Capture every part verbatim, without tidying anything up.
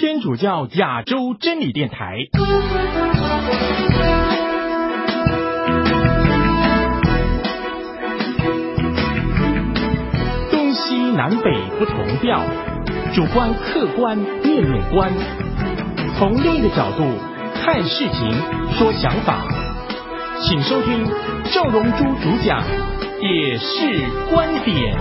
天主教亚洲真理电台。东西南北不同调，主观客观面面观，从另一个角度看事情说想法，请收听赵荣珠主讲也是观点。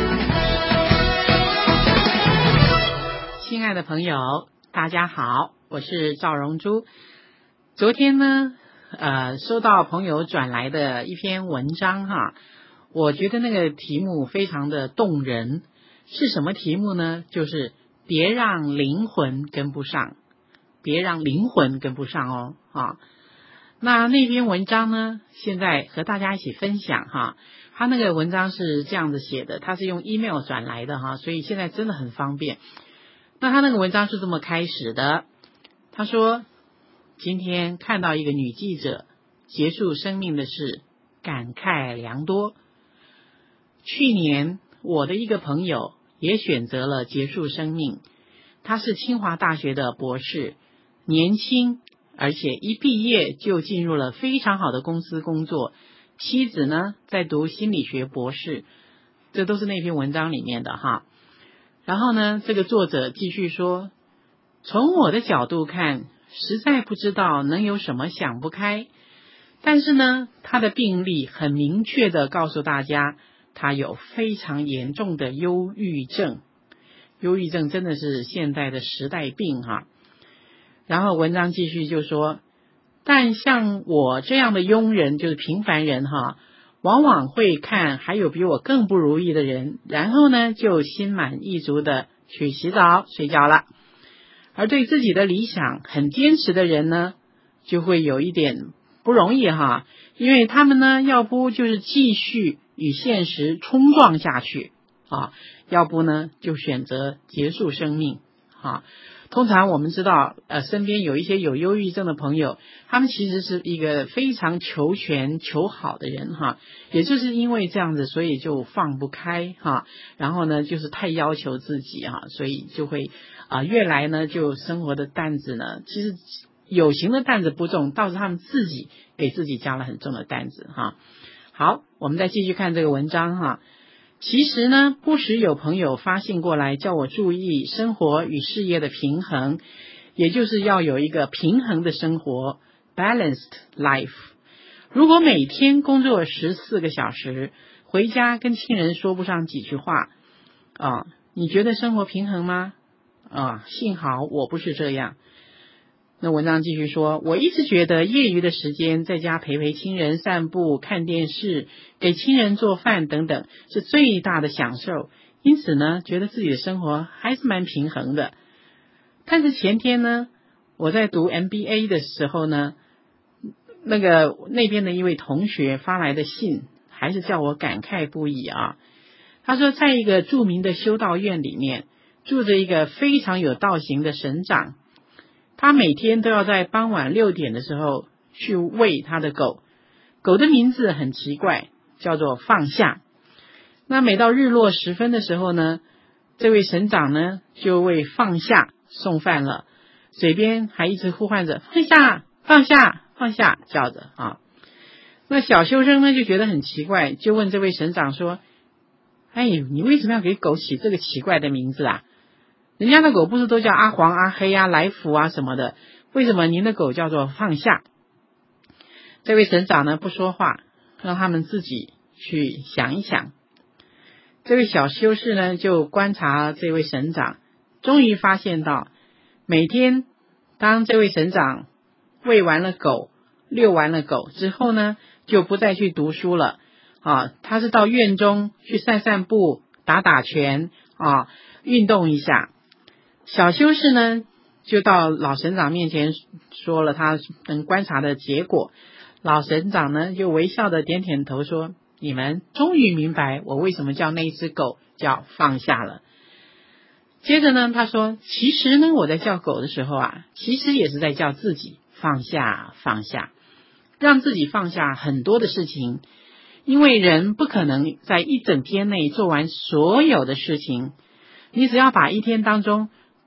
亲爱的朋友，大家好，我是赵荣珠。昨天呢，呃，收到朋友转来的一篇文章哈，我觉得那个题目非常的动人。是什么题目呢？就是别让灵魂跟不上，别让灵魂跟不上哦啊。那那篇文章呢，现在和大家一起分享哈。他那个文章是这样子写的，他是用 email 转来的哈，所以现在真的很方便。那他那个文章是这么开始的，他说今天看到一个女记者结束生命的事，感慨良多。去年我的一个朋友也选择了结束生命，他是清华大学的博士，年轻，而且一毕业就进入了非常好的公司工作，妻子呢在读心理学博士，这都是那篇文章里面的哈。然后呢，这个作者继续说，从我的角度看，实在不知道能有什么想不开，但是呢，他的病历很明确的告诉大家，他有非常严重的忧郁症。忧郁症真的是现代的时代病哈。然后文章继续就说，但像我这样的庸人，就是平凡人哈，往往会看还有比我更不如意的人，然后呢就心满意足的去洗澡睡觉了。而对自己的理想很坚持的人呢，就会有一点不容易哈，因为他们呢要不就是继续与现实冲撞下去啊，要不呢就选择结束生命啊。通常我们知道呃，身边有一些有忧郁症的朋友，他们其实是一个非常求全求好的人哈，也就是因为这样子，所以就放不开哈，然后呢就是太要求自己哈，所以就会啊、呃、越来呢就生活的担子呢，其实有形的担子不重，倒是他们自己给自己加了很重的担子哈。好，我们再继续看这个文章哈。其实呢，不时有朋友发信过来叫我注意生活与事业的平衡，也就是要有一个平衡的生活 balanced life。 如果每天工作十四个小时，回家跟亲人说不上几句话啊，你觉得生活平衡吗？啊，幸好我不是这样。那文章继续说，我一直觉得业余的时间在家陪陪亲人、散步、看电视、给亲人做饭等等是最大的享受，因此呢，觉得自己的生活还是蛮平衡的。但是前天呢，我在读 M B A 的时候呢，那个那边的一位同学发来的信，还是叫我感慨不已啊。他说，在一个著名的修道院里面，住着一个非常有道行的神长。他每天都要在傍晚六点的时候去喂他的狗，狗的名字很奇怪，叫做放下。那每到日落时分的时候呢，这位神长呢就为放下送饭了，嘴边还一直呼唤着放下放下放下叫着啊。那小修生呢就觉得很奇怪，就问这位神长说，哎，你为什么要给狗起这个奇怪的名字啊？人家的狗不是都叫阿黄、阿黑啊、来福啊什么的，为什么您的狗叫做放下？这位神长呢不说话，让他们自己去想一想。这位小修士呢就观察这位神长，终于发现到，每天当这位神长喂完了狗、遛完了狗之后呢，就不再去读书了啊，他是到院中去散散步、打打拳啊，运动一下。小修士呢就到老神长面前说了他能观察的结果，老神长呢就微笑的点点头说，你们终于明白我为什么叫那一只狗叫放下了。接着呢他说，其实呢我在叫狗的时候啊，其实也是在叫自己放下放下，让自己放下很多的事情，因为人不可能在一整天内做完所有的事情，你只要把一天当中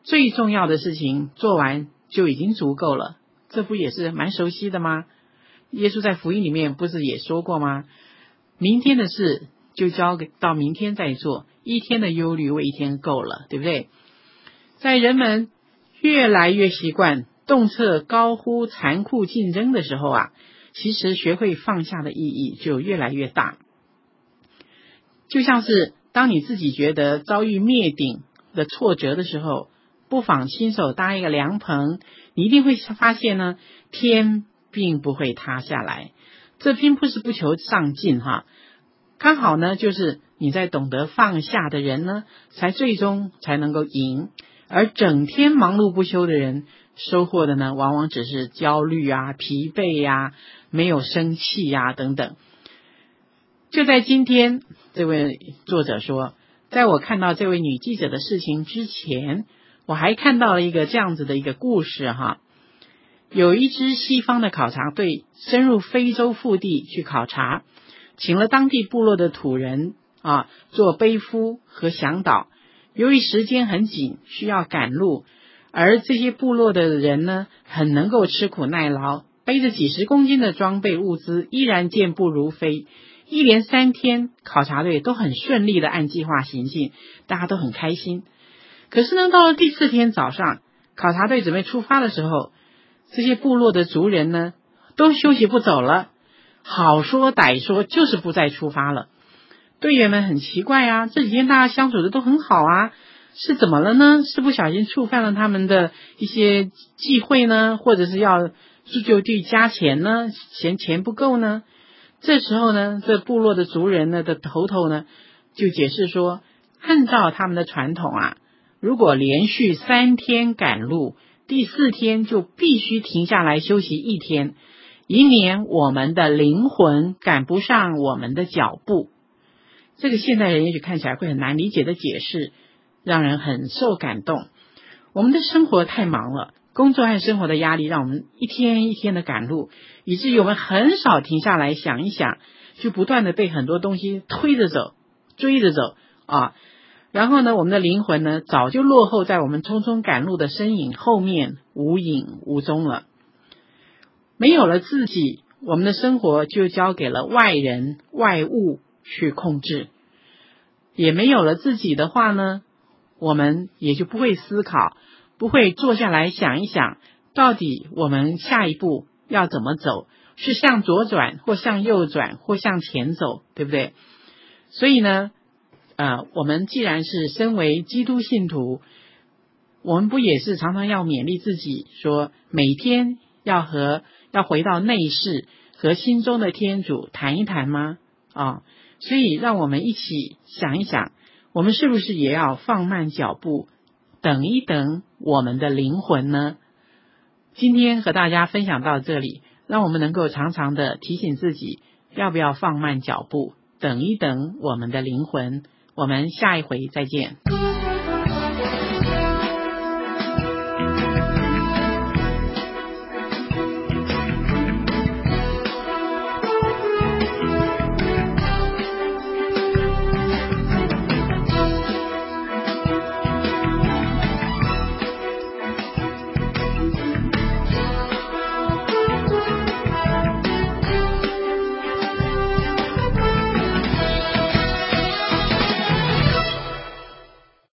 最重要的事情做完就已经足够了，这不也是蛮熟悉的吗？耶稣在福音里面不是也说过吗？明天的事就交给到明天再做，一天的忧虑为一天够了，对不对？在人们越来越习惯动辄高呼残酷竞争的时候啊，其实学会放下的意义就越来越大。就像是当你自己觉得遭遇灭顶的挫折的时候，不妨亲手搭一个凉棚，你一定会发现呢，天并不会塌下来。这并不是不求上进哈，刚好呢，就是你在懂得放下的人呢，才最终才能够赢。而整天忙碌不休的人，收获的呢，往往只是焦虑啊、疲惫呀、啊、没有生气呀、啊、等等。就在今天，这位作者说，在我看到这位女记者的事情之前，我还看到了一个这样子的一个故事哈。有一支西方的考察队深入非洲腹地去考察，请了当地部落的土人啊做背夫和向导。由于时间很紧，需要赶路，而这些部落的人呢，很能够吃苦耐劳，背着几十公斤的装备物资，依然健步如飞。一连三天，考察队都很顺利的按计划行进，大家都很开心。可是呢，到了第四天早上，考察队准备出发的时候，这些部落的族人呢，都休息不走了，好说歹说，就是不再出发了。队员们很奇怪啊，这几天大家相处的都很好啊，是怎么了呢？是不小心触犯了他们的一些忌讳呢，或者是要就地加钱呢，嫌钱不够呢？这时候呢，这部落的族人呢的头头呢，就解释说，按照他们的传统啊，如果连续三天赶路，第四天就必须停下来休息一天，以免我们的灵魂赶不上我们的脚步。这个现代人也许看起来会很难理解的解释，让人很受感动。我们的生活太忙了，工作和生活的压力让我们一天一天的赶路，以至于我们很少停下来想一想，就不断的被很多东西推着走，追着走啊。然后呢，我们的灵魂呢，早就落后在我们匆匆赶路的身影后面，无影无踪了。没有了自己，我们的生活就交给了外人、外物去控制。也没有了自己的话呢，我们也就不会思考，不会坐下来想一想，到底我们下一步要怎么走，是向左转或向右转或向前走，对不对？所以呢呃，我们既然是身为基督信徒，我们不也是常常要勉励自己说，每天要和要回到内室，和心中的天主谈一谈吗？啊，所以让我们一起想一想，我们是不是也要放慢脚步，等一等我们的灵魂呢？今天和大家分享到这里，让我们能够常常的提醒自己，要不要放慢脚步，等一等我们的灵魂。我们下一回再见。